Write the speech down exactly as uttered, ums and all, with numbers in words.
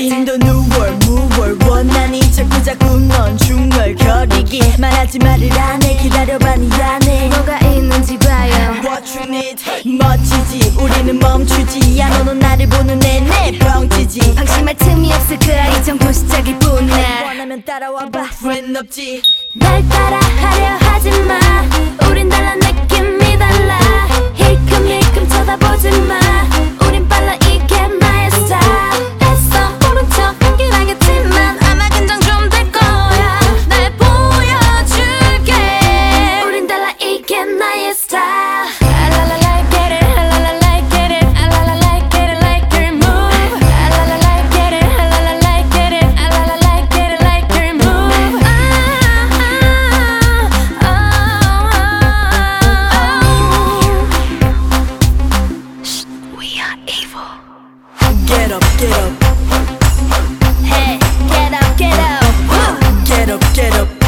같은 더 누월 무월 원한이 자꾸 자꾸 넌 중얼거리기 말하지 말을 안해 기다려봐 네 안에 뭐가 있는지 봐요. What you need 멋지지 우리는 멈추지 않아 넌 나를 보는 내내 뻥치지 방심할 틈이 없을 거야 이 정도 시작일 뿐이야. 원하면 따라와봐 후회는 없지 날 따라 하려 하지마 우린 달라 느낌이 달라 힐끔힐끔 쳐다보지마 우린 빨라 이게 나의 스타일 애써 모른 척 하긴 하겠지만 아마 긴장 좀 될 거야 날 보여줄게 우린 달라 이게 나의 스타일 Get up, get up. Hey, get up, get up. Get up, get up.